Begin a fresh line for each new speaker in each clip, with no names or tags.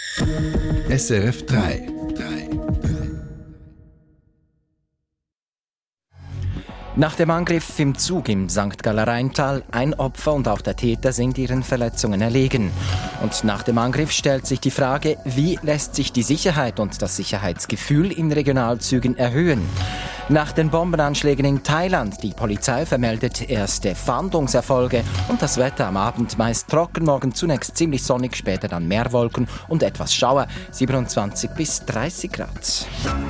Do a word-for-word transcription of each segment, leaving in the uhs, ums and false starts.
S R F drei.
Nach dem Angriff im Zug im Sankt Galler Rheintal, ein Opfer und auch der Täter sind ihren Verletzungen erlegen. Und nach dem Angriff stellt sich die Frage, wie lässt sich die Sicherheit und das Sicherheitsgefühl in Regionalzügen erhöhen? Nach den Bombenanschlägen in Thailand, die Polizei vermeldet erste Fahndungserfolge und das Wetter am Abend meist trocken, morgen zunächst ziemlich sonnig, später dann mehr Wolken und etwas Schauer, siebenundzwanzig bis dreißig Grad.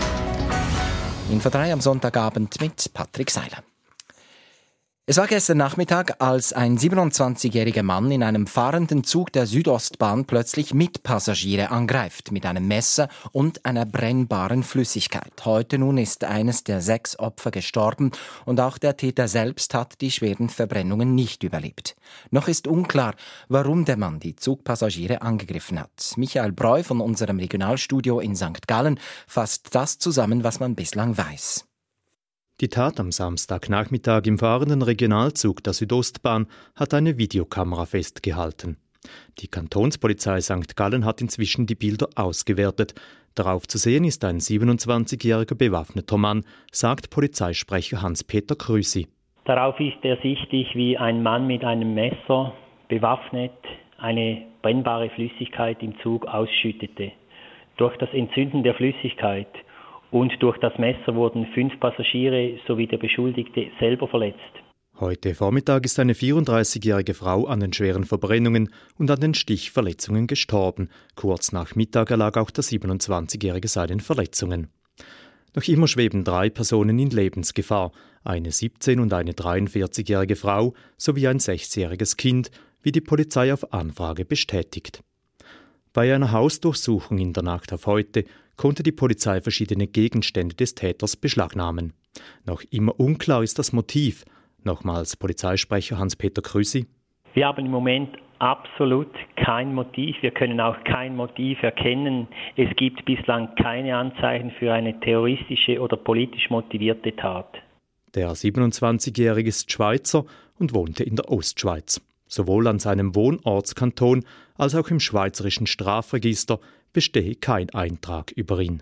Info drei am Sonntagabend mit Patrick Seiler. Es war gestern Nachmittag, als ein siebenundzwanzigjähriger Mann in einem fahrenden Zug der Südostbahn plötzlich Mitpassagiere angreift, mit einem Messer und einer brennbaren Flüssigkeit. Heute nun ist eines der sechs Opfer gestorben und auch der Täter selbst hat die schweren Verbrennungen nicht überlebt. Noch ist unklar, warum der Mann die Zugpassagiere angegriffen hat. Michael Breu von unserem Regionalstudio in Sankt Gallen fasst das zusammen, was man bislang weiß.
Die Tat am Samstagnachmittag im fahrenden Regionalzug der Südostbahn hat eine Videokamera festgehalten. Die Kantonspolizei Sankt Gallen hat inzwischen die Bilder ausgewertet. Darauf zu sehen ist ein siebenundzwanzigjähriger bewaffneter Mann, sagt Polizeisprecher Hans-Peter Krüsi.
Darauf ist ersichtlich, wie ein Mann mit einem Messer, bewaffnet, eine brennbare Flüssigkeit im Zug ausschüttete. Durch das Entzünden der Flüssigkeit und durch das Messer wurden fünf Passagiere sowie der Beschuldigte selber verletzt.
Heute Vormittag ist eine vierunddreißigjährige Frau an den schweren Verbrennungen und an den Stichverletzungen gestorben. Kurz nach Mittag erlag auch der siebenundzwanzigjährige seinen Verletzungen. Noch immer schweben drei Personen in Lebensgefahr, eine siebzehn- und eine dreiundvierzigjährige Frau sowie ein sechsjähriges Kind, wie die Polizei auf Anfrage bestätigt. Bei einer Hausdurchsuchung in der Nacht auf heute konnte die Polizei verschiedene Gegenstände des Täters beschlagnahmen. Noch immer unklar ist das Motiv. Nochmals Polizeisprecher Hans-Peter Krüsi.
Wir haben im Moment absolut kein Motiv. Wir können auch kein Motiv erkennen. Es gibt bislang keine Anzeichen für eine terroristische oder politisch motivierte Tat.
Der siebenundzwanzigjährige ist Schweizer und wohnte in der Ostschweiz. Sowohl an seinem Wohnortskanton als auch im schweizerischen Strafregister bestehe kein Eintrag über ihn.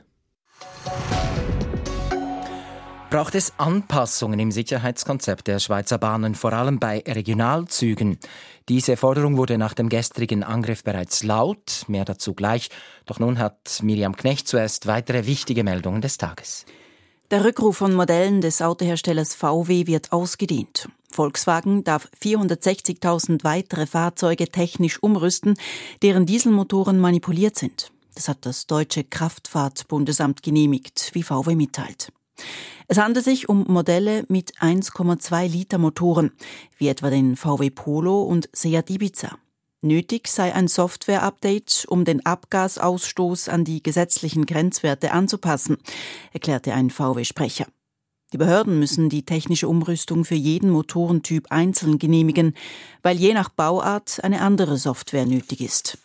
Braucht es Anpassungen im Sicherheitskonzept der Schweizer Bahnen, vor allem bei Regionalzügen? Diese Forderung wurde nach dem gestrigen Angriff bereits laut, mehr dazu gleich. Doch nun hat Miriam Knecht zuerst weitere wichtige Meldungen des Tages.
Der Rückruf von Modellen des Autoherstellers V W wird ausgedehnt. Volkswagen darf vierhundertsechzigtausend weitere Fahrzeuge technisch umrüsten, deren Dieselmotoren manipuliert sind. Das hat das Deutsche Kraftfahrtbundesamt genehmigt, wie V W mitteilt. Es handelt sich um Modelle mit eins Komma zwei Liter Motoren, wie etwa den V W Polo und Seat Ibiza. Nötig sei ein Software-Update, um den Abgasausstoß an die gesetzlichen Grenzwerte anzupassen, erklärte ein V W-Sprecher. Die Behörden müssen die technische Umrüstung für jeden Motorentyp einzeln genehmigen, weil je nach Bauart eine andere Software nötig ist.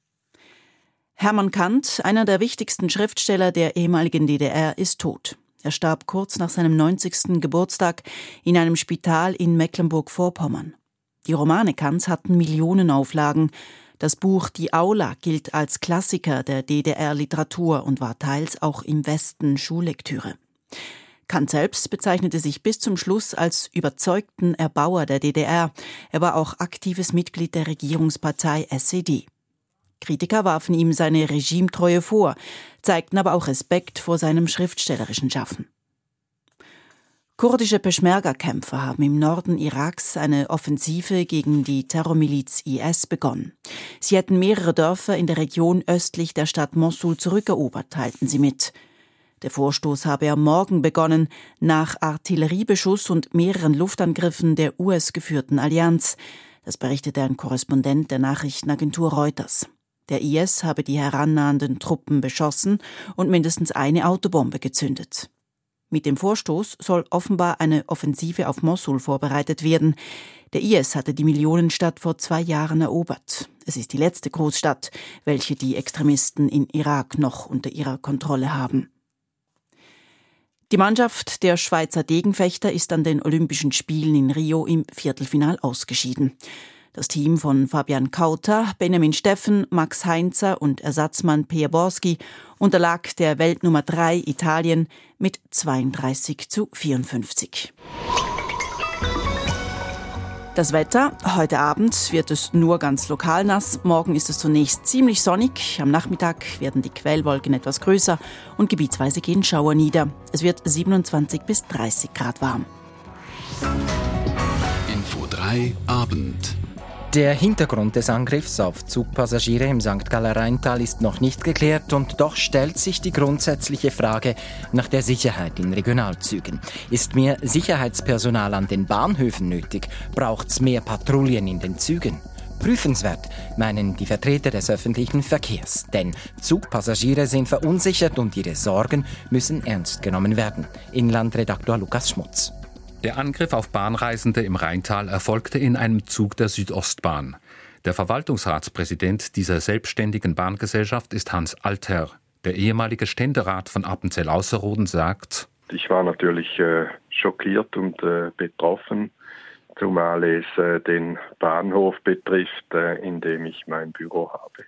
Hermann Kant, einer der wichtigsten Schriftsteller der ehemaligen D D R, ist tot. Er starb kurz nach seinem neunzigsten Geburtstag in einem Spital in Mecklenburg-Vorpommern. Die Romane Kants hatten Millionenauflagen. Das Buch Die Aula gilt als Klassiker der D D R-Literatur und war teils auch im Westen Schullektüre. Kant selbst bezeichnete sich bis zum Schluss als überzeugten Erbauer der D D R. Er war auch aktives Mitglied der Regierungspartei S E D. Kritiker warfen ihm seine Regimetreue vor, zeigten aber auch Respekt vor seinem schriftstellerischen Schaffen. Kurdische Peschmerga-Kämpfer haben im Norden Iraks eine Offensive gegen die Terrormiliz I S begonnen. Sie hätten mehrere Dörfer in der Region östlich der Stadt Mossul zurückerobert, teilten sie mit. Der Vorstoß habe am Morgen begonnen, nach Artilleriebeschuss und mehreren Luftangriffen der U S-geführten Allianz. Das berichtete ein Korrespondent der Nachrichtenagentur Reuters. Der I S habe die herannahenden Truppen beschossen und mindestens eine Autobombe gezündet. Mit dem Vorstoß soll offenbar eine Offensive auf Mossul vorbereitet werden. Der I S hatte die Millionenstadt vor zwei Jahren erobert. Es ist die letzte Großstadt, welche die Extremisten in Irak noch unter ihrer Kontrolle haben. Die Mannschaft der Schweizer Degenfechter ist an den Olympischen Spielen in Rio im Viertelfinal ausgeschieden. Das Team von Fabian Kauter, Benjamin Steffen, Max Heinzer und Ersatzmann Peer Borski unterlag der Weltnummer drei Italien mit zweiunddreißig zu vierundfünfzig. Das Wetter. Heute Abend wird es nur ganz lokal nass. Morgen ist es zunächst ziemlich sonnig. Am Nachmittag werden die Quellwolken etwas größer und gebietsweise gehen Schauer nieder. Es wird siebenundzwanzig bis dreißig Grad warm.
Info drei Abend.
Der Hintergrund des Angriffs auf Zugpassagiere im Sankt Galler Rheintal ist noch nicht geklärt und doch stellt sich die grundsätzliche Frage nach der Sicherheit in Regionalzügen. Ist mehr Sicherheitspersonal an den Bahnhöfen nötig? Braucht's mehr Patrouillen in den Zügen? Prüfenswert, meinen die Vertreter des öffentlichen Verkehrs. Denn Zugpassagiere sind verunsichert und ihre Sorgen müssen ernst genommen werden. Inlandredaktor Lukas Schmutz.
Der Angriff auf Bahnreisende im Rheintal erfolgte in einem Zug der Südostbahn. Der Verwaltungsratspräsident dieser selbstständigen Bahngesellschaft ist Hans Altherr. Der ehemalige Ständerat von Appenzell-Ausserrhoden sagt:
Ich war natürlich äh, schockiert und äh, betroffen, zumal es äh, den Bahnhof betrifft, äh, in dem ich mein Büro habe.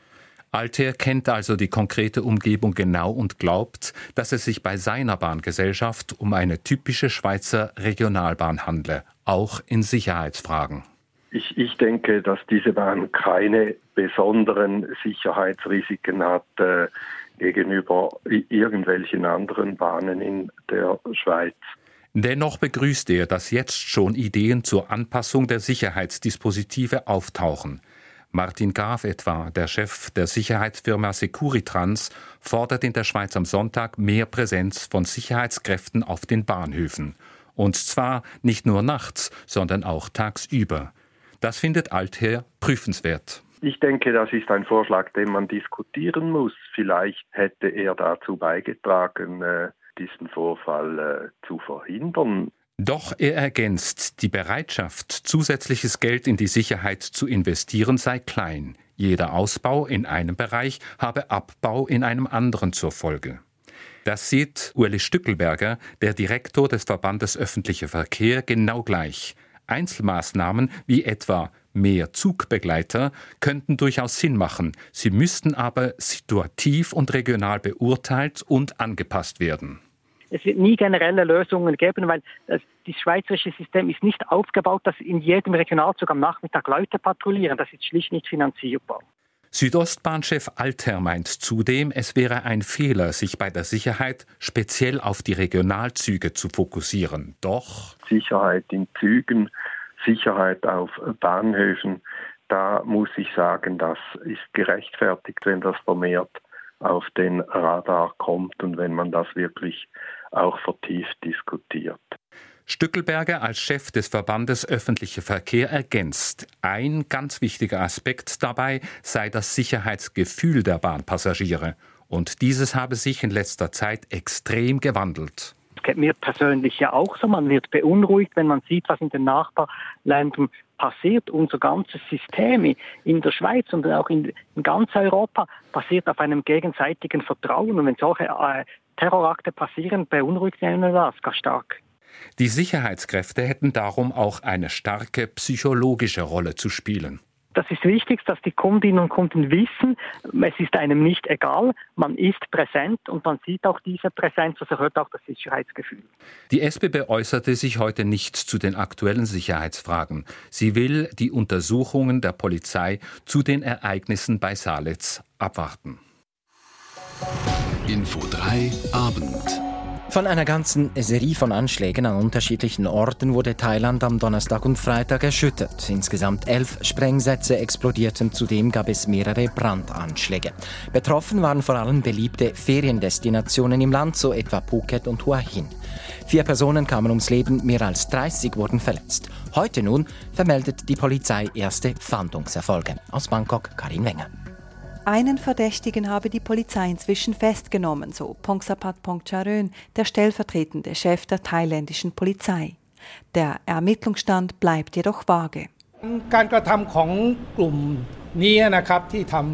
Altherr kennt also die konkrete Umgebung genau und glaubt, dass es sich bei seiner Bahngesellschaft um eine typische Schweizer Regionalbahn handle, auch in Sicherheitsfragen.
Ich, ich denke, dass diese Bahn keine besonderen Sicherheitsrisiken hat äh, gegenüber irgendwelchen anderen Bahnen in der Schweiz.
Dennoch begrüßt er, dass jetzt schon Ideen zur Anpassung der Sicherheitsdispositive auftauchen. Martin Graf etwa, der Chef der Sicherheitsfirma Securitrans, fordert in der Schweiz am Sonntag mehr Präsenz von Sicherheitskräften auf den Bahnhöfen. Und zwar nicht nur nachts, sondern auch tagsüber. Das findet Altherr prüfenswert.
Ich denke, das ist ein Vorschlag, den man diskutieren muss. Vielleicht hätte er dazu beigetragen, diesen Vorfall zu verhindern.
Doch er ergänzt, die Bereitschaft, zusätzliches Geld in die Sicherheit zu investieren, sei klein. Jeder Ausbau in einem Bereich habe Abbau in einem anderen zur Folge. Das sieht Ueli Stückelberger, der Direktor des Verbandes Öffentlicher Verkehr, genau gleich. Einzelmaßnahmen wie etwa mehr Zugbegleiter könnten durchaus Sinn machen. Sie müssten aber situativ und regional beurteilt und angepasst werden.
Es wird nie generelle Lösungen geben, weil das, das schweizerische System ist nicht aufgebaut, dass in jedem Regionalzug am Nachmittag Leute patrouillieren. Das ist schlicht nicht finanzierbar.
Südostbahnchef Altherr meint zudem, es wäre ein Fehler, sich bei der Sicherheit speziell auf die Regionalzüge zu fokussieren. Doch
Sicherheit in Zügen, Sicherheit auf Bahnhöfen, da muss ich sagen, das ist gerechtfertigt, wenn das vermehrt auf den Radar kommt und wenn man das wirklich auch vertieft diskutiert.
Stückelberger als Chef des Verbandes Öffentlicher Verkehr ergänzt, ein ganz wichtiger Aspekt dabei sei das Sicherheitsgefühl der Bahnpassagiere. Und dieses habe sich in letzter Zeit extrem gewandelt.
Es geht mir persönlich ja auch so. Man wird beunruhigt, wenn man sieht, was in den Nachbarländern passiert. Unser ganzes System in der Schweiz und auch in, in ganz Europa basiert auf einem gegenseitigen Vertrauen. Und wenn solche äh, Terrorakte passieren, beunruhigt einen das ganz stark.
Die Sicherheitskräfte hätten darum auch eine starke psychologische Rolle zu spielen.
Das ist wichtig, dass die Kundinnen und Kunden wissen, es ist einem nicht egal, man ist präsent und man sieht auch diese Präsenz, das erhöht auch das Sicherheitsgefühl.
Die S B B äußerte sich heute nicht zu den aktuellen Sicherheitsfragen. Sie will die Untersuchungen der Polizei zu den Ereignissen bei Salitz abwarten.
Info drei Abend.
Von einer ganzen Serie von Anschlägen an unterschiedlichen Orten wurde Thailand am Donnerstag und Freitag erschüttert. Insgesamt elf Sprengsätze explodierten, zudem gab es mehrere Brandanschläge. Betroffen waren vor allem beliebte Feriendestinationen im Land, so etwa Phuket und Hua Hin. Vier Personen kamen ums Leben, mehr als dreißig wurden verletzt. Heute nun vermeldet die Polizei erste Fahndungserfolge. Aus Bangkok, Karin Wenger.
Einen Verdächtigen habe die Polizei inzwischen festgenommen, so Pongsapat Pongcharön, der stellvertretende Chef der thailändischen Polizei. Der Ermittlungsstand bleibt jedoch vage.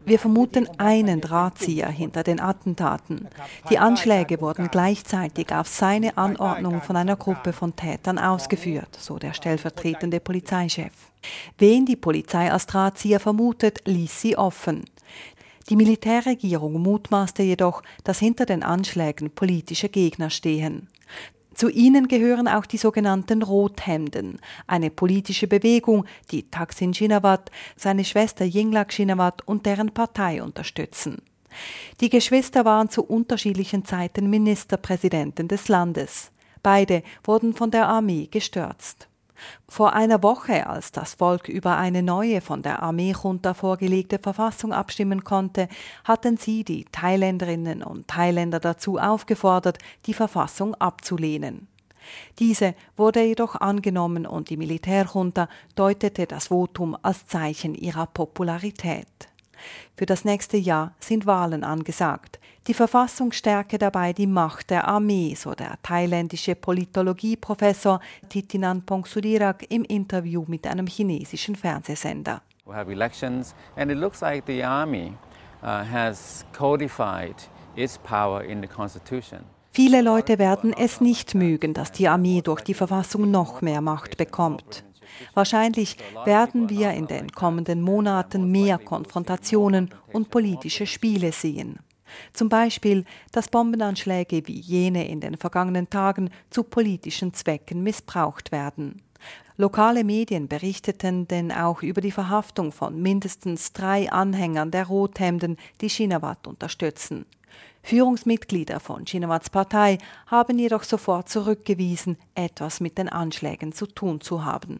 Wir vermuten einen Drahtzieher hinter den Attentaten. Die Anschläge wurden gleichzeitig auf seine Anordnung von einer Gruppe von Tätern ausgeführt, so der stellvertretende Polizeichef. Wen die Polizei als Drahtzieher vermutet, ließ sie offen. Die Militärregierung mutmaßte jedoch, dass hinter den Anschlägen politische Gegner stehen. Zu ihnen gehören auch die sogenannten Rothemden, eine politische Bewegung, die Thaksin Shinawatra, seine Schwester Yingluck Shinawatra und deren Partei unterstützen. Die Geschwister waren zu unterschiedlichen Zeiten Ministerpräsidenten des Landes. Beide wurden von der Armee gestürzt. Vor einer Woche, als das Volk über eine neue von der Armeejunta vorgelegte Verfassung abstimmen konnte, hatten sie die Thailänderinnen und Thailänder dazu aufgefordert, die Verfassung abzulehnen. Diese wurde jedoch angenommen und die Militärjunta deutete das Votum als Zeichen ihrer Popularität. Für das nächste Jahr sind Wahlen angesagt. Die Verfassung stärke dabei die Macht der Armee, so der thailändische Politologieprofessor Thitinan Pongsudhirak im Interview mit einem chinesischen Fernsehsender.
We have elections and it looks like the army uh, has codified its power in the constitution.
Viele Leute werden es nicht mögen, dass die Armee durch die Verfassung noch mehr Macht bekommt. Wahrscheinlich werden wir in den kommenden Monaten mehr Konfrontationen und politische Spiele sehen. Zum Beispiel, dass Bombenanschläge wie jene in den vergangenen Tagen zu politischen Zwecken missbraucht werden. Lokale Medien berichteten denn auch über die Verhaftung von mindestens drei Anhängern der Rothemden, die Shinawatra unterstützen. Führungsmitglieder von Shinawatras Partei haben jedoch sofort zurückgewiesen, etwas mit den Anschlägen zu tun zu haben.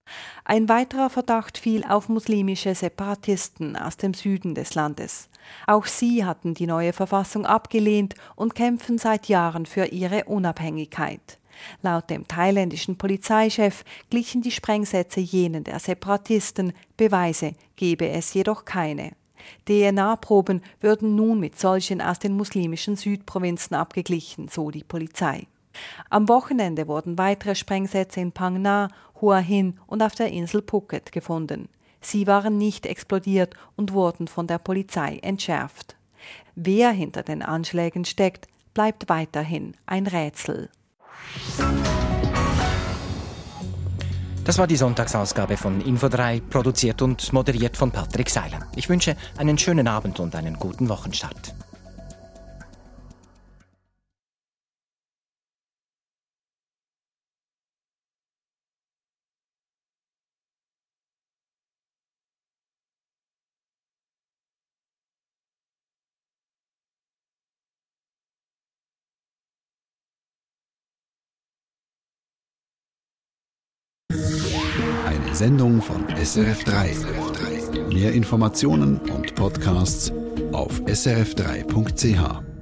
Ein weiterer Verdacht fiel auf muslimische Separatisten aus dem Süden des Landes. Auch sie hatten die neue Verfassung abgelehnt und kämpfen seit Jahren für ihre Unabhängigkeit. Laut dem thailändischen Polizeichef glichen die Sprengsätze jenen der Separatisten, Beweise gebe es jedoch keine. D N A-Proben würden nun mit solchen aus den muslimischen Südprovinzen abgeglichen, so die Polizei. Am Wochenende wurden weitere Sprengsätze in Phang Nga, Hua Hin und auf der Insel Phuket gefunden. Sie waren nicht explodiert und wurden von der Polizei entschärft. Wer hinter den Anschlägen steckt, bleibt weiterhin ein Rätsel.
Das war die Sonntagsausgabe von Info drei, produziert und moderiert von Patrick Seiler. Ich wünsche einen schönen Abend und einen guten Wochenstart.
Eine Sendung von S R F drei. Mehr Informationen und Podcasts auf s r f drei punkt c h.